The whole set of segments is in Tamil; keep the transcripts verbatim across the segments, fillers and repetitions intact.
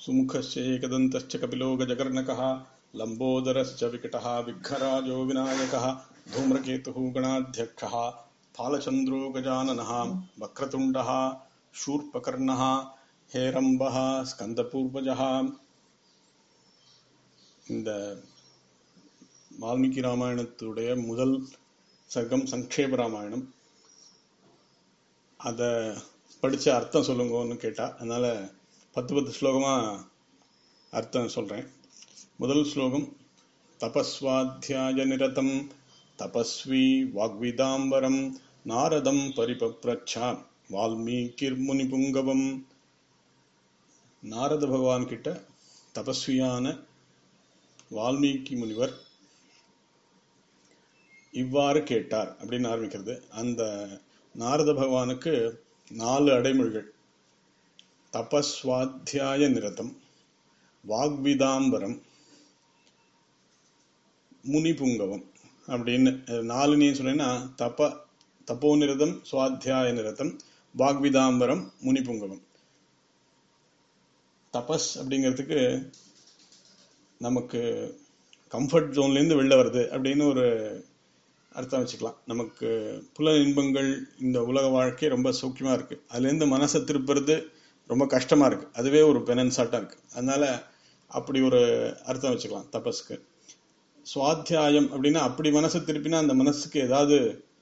सुमुखस्य एकदन्तश्च कपिलो गजकर्णकः लम्बोदरश्च विकटः विघ्नराजो विनायकः धूम्रकेतुः गणाध्यक्षः फालचन्द्रो गजाननः वक्रतुण्डः शूर्पकर्णः हेरम्बः स्कन्दपूर्वजः. இந்த வால்மீகி ராமாயணத்துடைய முதல் சர்க்கம் சங்கேப ராமாயணம். அதை படித்த அர்த்தம் சொல்லுங்கன்னு கேட்டா, அதனால பத்து பத்து ஸ்லோகமா அர்த்தம் சொல்றேன். முதல் ஸ்லோகம்: தபஸ்வாத்தியாய நிரதம் தபஸ்வி வாக்விதாம்பரம் நாரதம் பரிபப்ரச்சா வால்மீகிர் முனிபுங்கவம். நாரத பகவான் கிட்ட தபஸ்வியான வால்மீகி முனிவர் இவ்வாறு கேட்டார் அப்படின்னு ஆரம்பிக்கிறது. அந்த நாரத பகவானுக்கு நாலு அடைமொழிகள்: தபஸ்வாத்தியாய நிரதம், வாக்விதாம்பரம், முனிபுங்கவம் அப்படின்னு நாலு. நீ சொன்னீங்கன்னா தப தப்போ நிரதம், சுவாத்தியாய நிரதம், வாக்விதாம்பரம், முனிபுங்கவம். தபஸ் அப்படிங்கிறதுக்கு நமக்கு கம்ஃபர்ட் ஜோன்லேருந்து வெளில வருது அப்படின்னு ஒரு அர்த்தம் வச்சுக்கலாம். நமக்கு புல இன்பங்கள், இந்த உலக வாழ்க்கை ரொம்ப சௌக்கியமாக இருக்குது, அதுலேருந்து மனசை திருப்புறது ரொம்ப கஷ்டமாக இருக்குது, அதுவே ஒரு பெனன்சாட்டாக இருக்குது. அதனால அப்படி ஒரு அர்த்தம் வச்சுக்கலாம் தபஸ்க்கு. சுவாத்தியாயம் அப்படின்னா அப்படி மனசை திருப்பினா அந்த மனசுக்கு ஏதாவது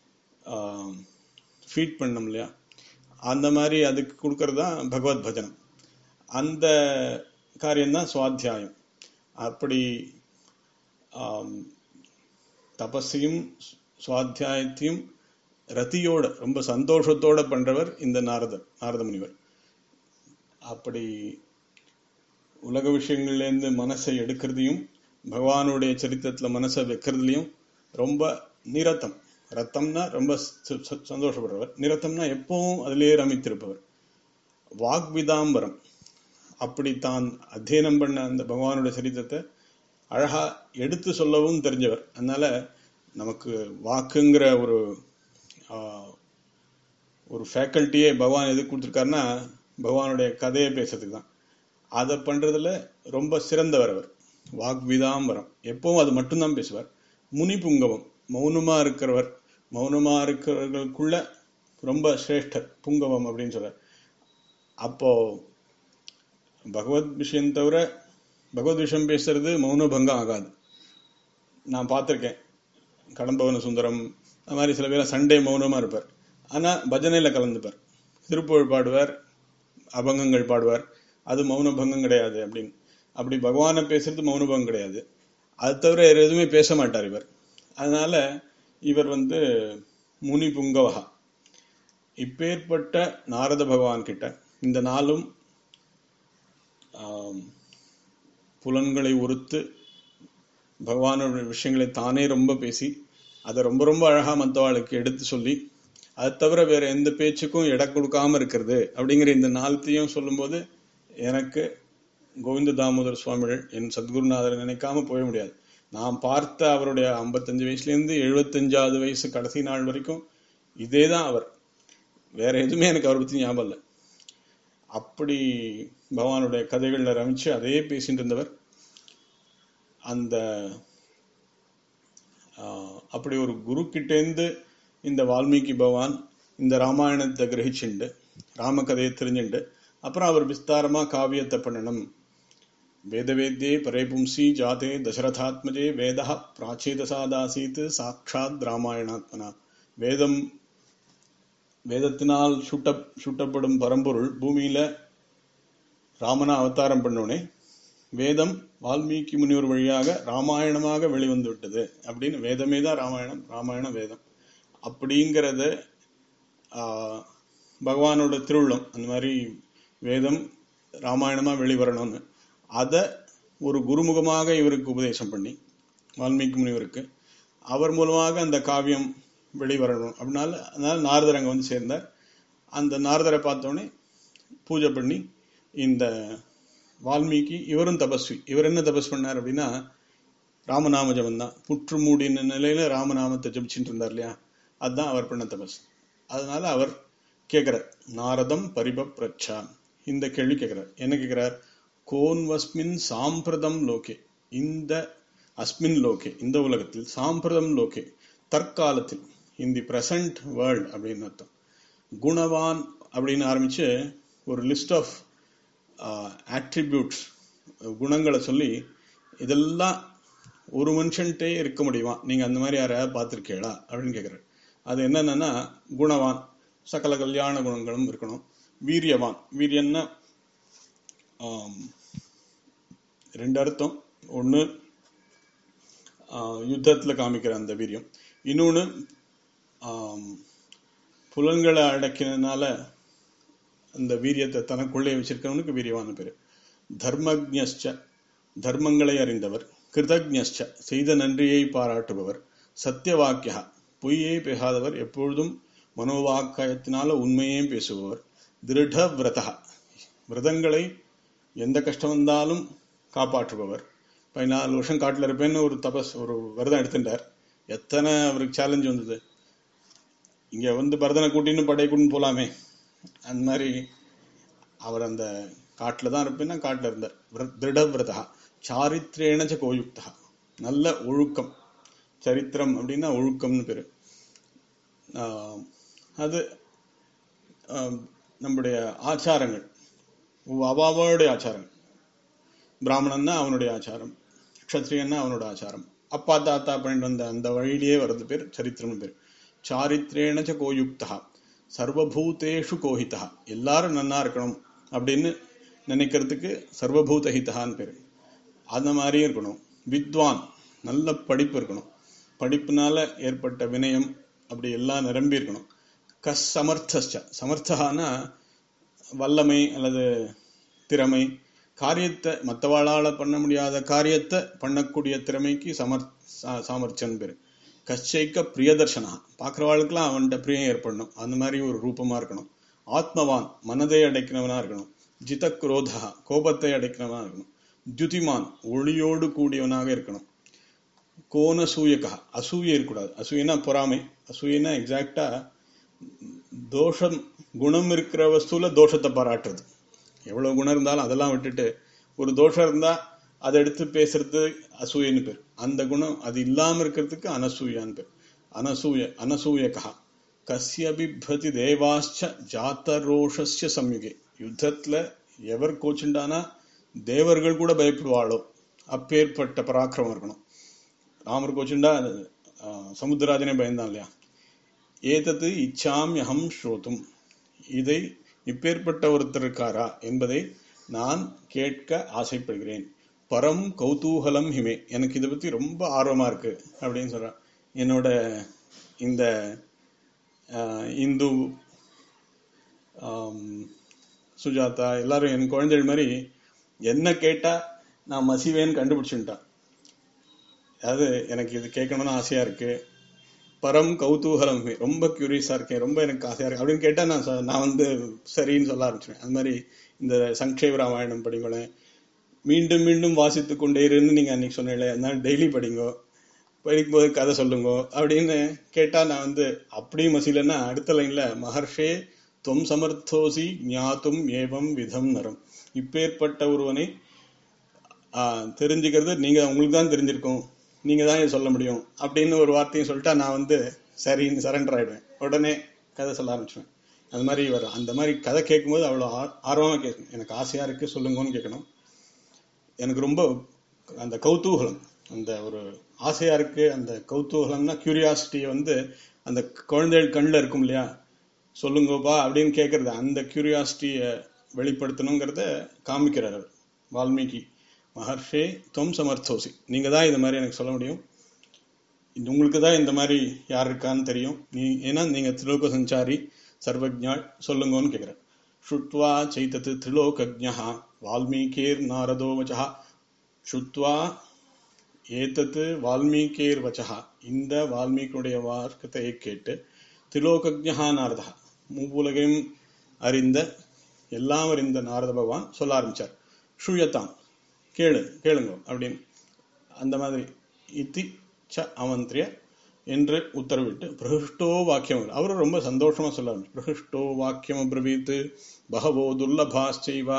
ஃபீட் பண்ணணும் இல்லையா, அந்த மாதிரி அதுக்கு கொடுக்கறது தான் பகவத் பஜனம். அந்த காரியம்தான் சுவாத்தியாயம். அப்படி தபஸையும் சுவாத்தியாயத்தையும் ரத்தியோட ரொம்ப சந்தோஷத்தோட பண்றவர் இந்த நாரதர், நாரத முனிவர். அப்படி உலக விஷயங்கள்லேருந்து மனசை எடுக்கிறதையும் பகவானுடைய சரித்திரத்துல மனசை வைக்கிறதுலையும் ரொம்ப நிரத்தம். ரத்தம்னா ரொம்ப சந்தோஷப்படுறவர், நிரத்தம்னா எப்பவும் அதிலேயே ரமித்திருப்பவர். வாக்விதாம்பரம், அப்படி தான் அத்தியனம் பண்ண அந்த பகவானுடைய சரித்திரத்தை அழகா எடுத்து சொல்லவும் தெரிஞ்சவர். அதனால நமக்கு வாக்குங்கிற ஒரு ஒரு ஃபேக்கல்ட்டியே பகவான் எது கொடுத்துருக்காருன்னா பகவானுடைய கதையை பேசுறதுக்கு தான். அதை பண்றதுல ரொம்ப சிறந்தவர் அவர். வாக்விதாம்பரம், எப்பவும் அது மட்டும்தான் பேசுவார். முனிபுங்கவம், மௌனமா இருக்கிறவர், மௌனமா இருக்கிறவர்களுக்குள்ள ரொம்ப சிரேஷ்டர் புங்கவம் அப்படின்னு சொல்றார். அப்போ பகவத் விஷயம் தவிர பகவத் விஷயம் பேசுறது மௌனபங்கம் ஆகாது. நான் பார்த்துருக்கேன், கடம்பவன சுந்தரம் அந்த மாதிரி சில பேர் சண்டே மௌனமா இருப்பார், ஆனா பஜனையில கலந்துப்பார், திருப்புகழ் பாடுவார், அபங்கங்கள் பாடுவார், அது மௌனபங்கம் கிடையாது அப்படின்னு. அப்படி பகவானை பேசுறது மௌனபங்கம் கிடையாது. அது தவிர வேற எதுவுமே பேச மாட்டார் இவர். அதனால இவர் வந்து முனி புங்கவகா. இப்பேற்பட்ட நாரத பகவான் கிட்ட இந்த நாளும் புலன்களை ஒருத்து பகவானோட விஷயங்களை தானே ரொம்ப பேசி அதை ரொம்ப ரொம்ப அழகா மற்றவாளுக்கு எடுத்து சொல்லி, அதை தவிர வேற எந்த பேச்சுக்கும் இடம் கொடுக்காம இருக்கிறது அப்படிங்கிற இந்த நாளத்தையும் சொல்லும்போது எனக்கு கோவிந்த தாமோதர சுவாமிகள் என் சத்குருநாதரை நினைக்காம போய முடியாது. நான் பார்த்த அவருடைய ஐம்பத்தஞ்சு வயசுலேருந்து எழுபத்தஞ்சாவது வயசு கடைசி நாள் வரைக்கும் இதே தான் அவர். வேற எதுவுமே எனக்கு அவரை பற்றி ஞாபகம் இல்லை. அப்படி பகவானுடைய கதைகள்ல ரமிச்சு அதே பேசிட்டு இருந்தவர். அந்த அப்படி ஒரு குரு கிட்டேந்து இந்த வால்மீகி பகவான் இந்த ராமாயணத்தை கிரகிச்சுண்டு ராம கதையை தெரிஞ்சுண்டு அப்புறம் அவர் விஸ்தாரமா காவியத்தை பண்ணணும். வேதவேத்யே பரேபும்சி ஜாதே தசரதாத்மஜே வேதா பிராச்சீதசாதாசீத் சாட்சாத் ராமாயணாத்மனா. வேதம் வேதத்தினால் சுட்ட சுட்டப்படும் பரம்பொருள் பூமியில ராமனா அவதாரம் பண்ணோனே வேதம் வால்மீகி முனிவர் வழியாக ராமாயணமாக வெளிவந்து விட்டது அப்படின்னு. வேதமே தான் ராமாயணம், ராமாயணம் வேதம் அப்படிங்கிறத ஆஹ் பகவானோட திருவுள்ளம். அந்த மாதிரி வேதம் ராமாயணமா வெளிவரணும்னு அதை ஒரு குருமுகமாக இவருக்கு உபதேசம் பண்ணி வால்மீகி முனிவருக்கு அவர் மூலமாக அந்த காவியம் வெளிவரணும் அப்படின்னால அதனால நாரதர் அங்கே வந்து சேர்ந்தார். அந்த நாரதரை பார்த்தோன்னே பூஜை பண்ணி இந்த வால்மீகி இவரும் தபஸ்வி. இவர் என்ன தபஸ் பண்ணார் அப்படின்னா ராமநாம ஜபம் தான். புற்று மூடின நிலையில ராமநாமத்தை ஜபிச்சுட்டு இருந்தார் இல்லையா, அதுதான் அவர் பண்ண தபஸ். அதனால அவர் கேட்கிறார், நாரதம் பரிபப்ரச்சா, இந்த கேள்வி கேட்கிறார். என்ன கேட்கிறார்? கோன்வஸ்மின் சாம்பிரதம் லோகே, இந்த அஸ்மின் லோகே இந்த உலகத்தில், சாம்பிரதம் லோகே தற்காலத்தில், இன் தி பிரசன்ட் வேர்ல்ட் அப்படின்னு அர்த்தம். குணவான் அப்படின்னு ஆரம்பிச்சு ஒரு லிஸ்ட் ஆஃப் ஆட்ரிபியூட்ஸ் குணங்களை சொல்லி இதெல்லாம் ஒரு மனுஷன்ட்டே இருக்க முடியுமா, நீங்க அந்த மாதிரி யாரையாவது பார்த்துருக்கீங்களா அப்படின்னு கேட்குறாரு. அது என்னன்னா குணவான் சகல கல்யாண குணங்களும் இருக்கணும். வீரியவான், வீரியன்னா ரெண்டு அர்த்தம். ஒன்று யுத்தத்தில் காமிக்கிற அந்த வீரியம், இன்னொன்று புலன்களை அடக்கினால அந்த வீரியத்தை தனக்குள்ளே வச்சிருக்கிறவனுக்கு வீரியவான பேரு. தர்மஜ்ஞஸ்ச, தர்மங்களை அறிந்தவர். கிருதஜ்ஞஸ்ச, செய்த நன்றியை பாராட்டுபவர். சத்தியவாக்கியா, பொய்யே பேசாதவர், எப்பொழுதும் மனோவாக்கியத்தினால உண்மையே பேசுபவர். திருட விரதா, விரதங்களை எந்த கஷ்டம் வந்தாலும் காப்பாற்றுபவர். பதினாலு வருஷம் காட்டில் இருப்பேன்னு ஒரு தபஸ் ஒரு விரதம் எடுத்துட்டார். எத்தனை அவருக்கு சேலஞ்சு வந்தது. இங்க வந்து பரதனை கூட்டின்னு படை கூட்டின்னு போலாமே, அந்த மாதிரி அவர் அந்த காட்டுல தான் இருப்பேன்னா காட்டுல இருந்தார். திருட விரதா சாரித்ரேணச்ச கோயுக்தா, நல்ல ஒழுக்கம். சரித்திரம் அப்படின்னா ஒழுக்கம்னு பேரு. அது நம்முடைய ஆச்சாரங்கள், அவாவோடைய ஆச்சாரங்கள். பிராமணன்னா அவனுடைய ஆச்சாரம், க்ஷத்ரியன்னா அவனோட ஆச்சாரம், அப்பா தாத்தா பண்ணிட்டு வந்த அந்த வழியிலேயே வர்றது பேர் சரித்திரம்னு பேர். சாரித்ரேணச்ச கோயுக்தா சர்வபூதேஷு கோஹிதா, எல்லாரும் நன்னா இருக்கணும் அப்படின்னு நினைக்கிறதுக்கு சர்வபூதஹிதான்னு பேரு. அந்த மாதிரியும் இருக்கணும். வித்வான், நல்ல படிப்பு இருக்கணும். படிப்புனால ஏற்பட்ட வினயம் அப்படி எல்லாம் நிரம்பி இருக்கணும். கஸ் சமர்த்தஸ்ச, சமர்த்தகானா வல்லமை அல்லது திறமை. காரியத்தை மற்றவாளால பண்ண முடியாத காரியத்தை பண்ணக்கூடிய திறமைக்கு சமர் சாமர்த்தியம் பேரு. கச்சைக்க பிரியதர்ஷனா, பார்க்குறவாளுக்கெல்லாம் அவன்கிட்ட பிரியம் ஏற்படணும், அந்த மாதிரி ஒரு ரூபமா இருக்கணும். ஆத்மவான், மனதை அடைக்கிறவனா இருக்கணும். ஜித குரோதா, கோபத்தை அடைக்கிறவனா இருக்கணும். துதிமான், ஒளியோடு கூடியவனாக இருக்கணும். கோனசூயகா, அசூய இருக்கக்கூடாது. அசூயனா பொறாமை. அசூயனா எக்ஸாக்டா தோஷம், குணம் இருக்கிற வஸ்துல தோஷத்தை பாராட்டுறது. எவ்வளவு குணம் இருந்தாலும் அதெல்லாம் விட்டுட்டு ஒரு தோஷம் இருந்தா அதை எடுத்து பேசுறது அசூயன்னு பேர். அந்த குணம் அது இல்லாம இருக்கிறதுக்கு அனசூயான்னு பேர். அனசூய அனசூயகா கஸ்ய பிபதி தேவாஸ்ச ஜாத்தரோஷஸ்ய சம்யுகே, யுத்தத்துல எவர் கோச்சுண்டானா தேவர்கள் கூட பயப்படுவாளோ அப்பேற்பட்ட பராக்கிரமம் இருக்கணும். ராமர் கோச்சுண்டா சமுத்திரராஜனே பயந்தான் இல்லையா. ஏதது இச்சாம்யஹம் ஸ்ரோதும், இதை இப்பேற்பட்ட ஒருத்தர் இருக்காரா என்பதை நான் கேட்க ஆசைப்படுகிறேன். பரம் கௌதூகலம் ஹிமே, எனக்கு இதை பத்தி ரொம்ப ஆர்வமா இருக்கு அப்படின்னு சொல்றான். என்னோட இந்த இந்து சுஜாதா எல்லாரும் என் குழந்தைகள் மாதிரி என்ன கேட்டா நான் மசிவேன்னு கண்டுபிடிச்சுட்டான். அதாவது எனக்கு இது கேட்கணும்னு ஆசையா இருக்கு. பரம் கௌதூகலம், ரொம்ப கியூரியஸா இருக்கேன், ரொம்ப எனக்கு ஆசையா இருக்கு அப்படின்னு கேட்டா நான் நான் வந்து சரின்னு சொல்ல ஆரம்பிச்சுவேன். அது மாதிரி இந்த சங்கேப ராமாயணம் படிங்களேன், மீண்டும் மீண்டும் வாசித்து கொண்டே இருந்து நீங்க அன்னைக்கு சொன்னீங்களே, அதனால டெய்லி படிங்கோ, படிக்கும்போது கதை சொல்லுங்க அப்படின்னு கேட்டா நான் வந்து அப்படியும் மசிலன்னா அடுத்த லைன்ல மகர்ஷே தொம் சமர்த்தோசி ஞாத்தும் ஏவம் விதம் நரம், இப்பேற்பட்ட ஒருவனை ஆஹ் தெரிஞ்சுக்கிறது நீங்க உங்களுக்கு தான் தெரிஞ்சிருக்கும், நீங்க தான் சொல்ல முடியும் அப்படின்னு ஒரு வார்த்தையும் சொல்லிட்டா நான் வந்து சரின்னு சரண்டர் ஆயிடுவேன். உடனே கதை சொல்ல ஆரம்பிச்சுவேன். அது மாதிரி வரும். அந்த மாதிரி கதை கேட்கும்போது அவ்வளோ ஆர்வமா கேட்கணும். எனக்கு ஆசையா இருக்கு சொல்லுங்கன்னு கேட்கணும். எனக்கு ரொம்ப அந்த கௌதூகலம், அந்த ஒரு ஆசையா இருக்கு, அந்த கௌதூகலம்னா கியூரியாசிட்டியை வந்து அந்த குழந்தைகள் கண்ணில் இருக்கும் இல்லையா, சொல்லுங்கப்பா அப்படின்னு கேட்கறது, அந்த கியூரியாசிட்டியை வெளிப்படுத்தணுங்கிறத காமிக்கிறார் வால்மீகி. மகர்ஷே தொம் சமர்த்தோசி, நீங்க தான் இந்த மாதிரி எனக்கு சொல்ல முடியும், உங்களுக்கு தான் இந்த மாதிரி யார் இருக்கான்னு தெரியும், நீ ஏன்னா நீங்க திரிலோக சஞ்சாரி சர்வஜாள், சொல்லுங்கன்னு கேட்கிறார். ஸ்ருத்வா சைதத் திரிலோகஜ்ஞः வால்மீகேர் நாரதோ வச்சஹ, ஸ்ருத்வா ஏதத் வால்மீகேர் வச்சஹ, இந்த வால்மீகியுடைய வார்த்தையை கேட்டு திரிலோகஜ்ஞः நாரதா, மூவுலகையும் அறிந்த எல்லாம் அறிந்த நாரத பகவான் சொல்ல ஆரம்பிச்சார். ஸ்ரூயதாம், கேளு கேளுங்க அப்படின்னு. அந்த மாதிரி இத்தி ச அவந்திரிய என்று உத்தரவிட்டு பிரகிருஷ்டோ வாக்கியம், அவரும் ரொம்ப சந்தோஷமா சொல்ல பிரகிருஷ்டோ வாக்கியம் அப்ரவீத் பகவோ துர்லபாச்சைவா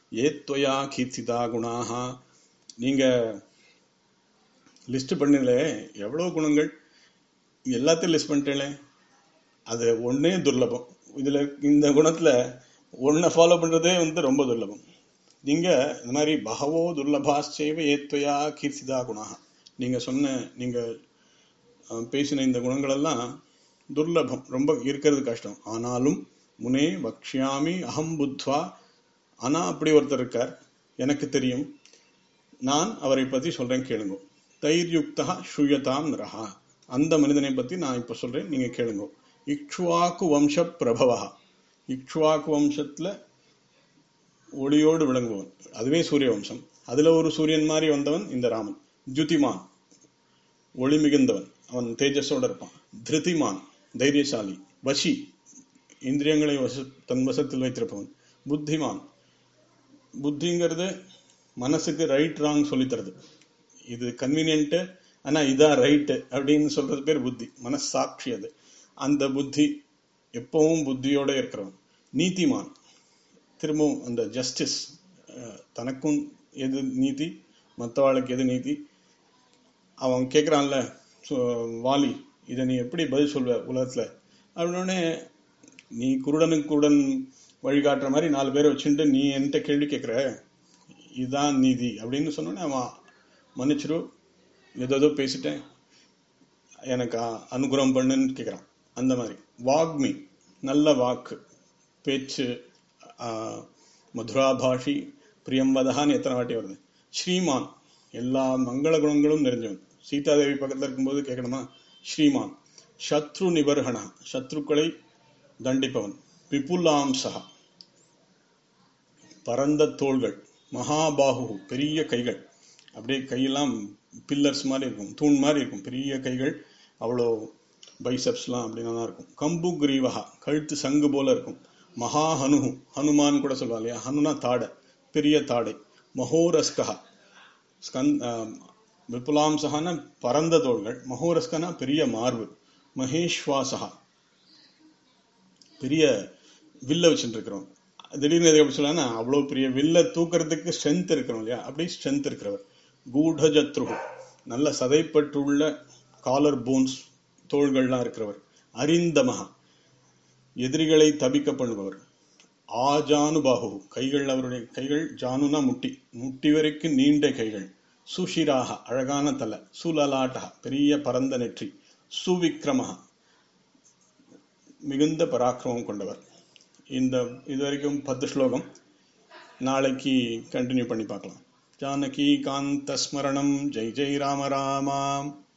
ஏத்வயா கீர்த்திதா குணாக. நீங்க லிஸ்ட் பண்ணல எவ்வளவு குணங்கள், எல்லாத்தையும் லிஸ்ட் பண்ணிட்டேன். அது ஒன்னே துர்லபம். இதுல இந்த குணத்துல ஒன்ன ஃபாலோ பண்றதே வந்து ரொம்ப துர்லபம். நீங்க இந்த மாதிரி பகவோ துர்லபாச்சேவ ஏத்வயா கீர்த்திதா குணாக, நீங்க சொன்ன நீங்க பேசின இந்த குணங்கள் எல்லாம் துர்லபம், ரொம்ப இருக்கிறது கஷ்டம். ஆனாலும் முனே வக்ஷ்யாமி அகம் புத்வா, ஆனா அப்படி ஒருத்தர் இருக்கார், எனக்கு தெரியும், நான் அவரை பத்தி சொல்றேன் கேளுங்க. தைர்யுக்தா ஸ்ரூயதாம் நரஹா, அந்த மனிதனை பத்தி நான் இப்ப சொல்றேன், நீங்க கேளுங்க. இக்ஷ்வாக்கு வம்ச பிரபவா, இக்ஷ்வாக்கு வம்சத்துல ஒளியோடு விளங்குவன், அதுவே சூரிய வம்சம். அதுல ஒரு சூரியன் மாதிரி வந்தவன் இந்த ராமன். ஜுதிமான், ஒளி மிகுந்தவன், அவன் தேஜஸோட இருப்பான். திருதிமான், தைரியசாலி. வசி, இந்திரியங்களை வச தன் வசத்தில் வைத்திருப்பவன். புத்திமான், புத்திங்கிறது மனசுக்கு ரைட் ராங் சொல்லித்தருது. இது கன்வீனியன்ட், ஆனா இதான் ரைட்டு அப்படின்னு சொல்றது பேர் புத்தி, மனசாட்சி. அது அந்த புத்தி எப்பவும் புத்தியோட இருக்கிறவன். நீதிமான், திரும்பவும் அந்த ஜஸ்டிஸ், தனக்கும் எது நீதி மற்றவாளுக்கு எது நீதி. அவன் கேட்கிறான்ல வாலி, இதை நீ எப்படி பதில் சொல்வ உலகத்துல அப்படின்னே, நீ குருடனுக்கு குருடன் வழிகாட்டுற மாதிரி நாலு பேரை வச்சுட்டு நீ என்கிட்ட கேள்வி கேட்கிற, இதுதான் நீதி அப்படின்னு சொன்னோன்னே அவன் மன்னிச்சிரு, ஏதோ பேசிட்டேன், எனக்கு அனுகிரகம் பண்ணுன்னு கேட்கிறான். அந்த மாதிரி வாக்மி, நல்ல வாக்கு பேச்சு, மதுராபாஷி, பிரியம்பதகான்னு எத்தனை வாட்டி வருது. ஸ்ரீமான், எல்லா மங்கள குணங்களும் நிறைஞ்சவன். சீதாதேவி பக்கத்துல இருக்கும்போது கேட்கணுமா, ஸ்ரீமான். சத்ரு நிபர்ஹணா, சத்ருக்களை தண்டிப்பவன். விபுலாம்சா, பரந்த தோள்கள். மகாபாகு, பெரிய கைகள், அப்படியே கையெல்லாம் பில்லர்ஸ் மாதிரி இருக்கும், தூண் மாதிரி இருக்கும், பெரிய கைகள், அவ்வளோ பைசப்ஸ்லாம் அப்படின்னா இருக்கும். கம்பு கிரீவகா, கழுத்து சங்கு போல இருக்கும். மகா ஹனு, ஹனுமான் கூட சொல்லுவா இல்லையா, ஹனுனா தாடை, பெரிய தாடை. மகோரஸ்கா, ஸ்கந் விபுலாம்சகான பரந்த தோள்கள், மகோரஸ்கனா பெரிய மார்பு. மகேஸ்வாசகா, பெரிய வில்ல வச்சுட்டு இருக்கிறோம். திடீர்னு எது எப்படி சொல்லலாம்னா, அவ்வளோ பெரிய வில்ல தூக்கிறதுக்கு ஸ்ட்ரென்த் இருக்கிறோம் இல்லையா, அப்படி ஸ்ட்ரென்த் இருக்கிறவர். கூடஜத்ரு, நல்ல சதைப்பற்றுள்ள காலர் போன்ஸ், தோள்கள்லாம் இருக்கிறவர். அரிந்தமகா, எதிரிகளை தபிக்க பண்ணுபவர். ஆஜானுபாகு, கைகள், அவருடைய கைகள் ஜானுனா முட்டி, முட்டி வரைக்கும் நீண்ட கைகள். சுஷிராக, அழகான தலை. சுலலாட்டா, பெரிய பரந்த நெற்றி. சுவிக்ரமஹா, மிகுந்த பராக்கிரமம் கொண்டவர். இந்த இது வரைக்கும் பத்து ஸ்லோகம். நாளைக்கு கண்டினியூ பண்ணி பார்க்கலாம். ஜானகி காந்த ஸ்மரணம். ஜெய் ஜெய் ராம ராமா.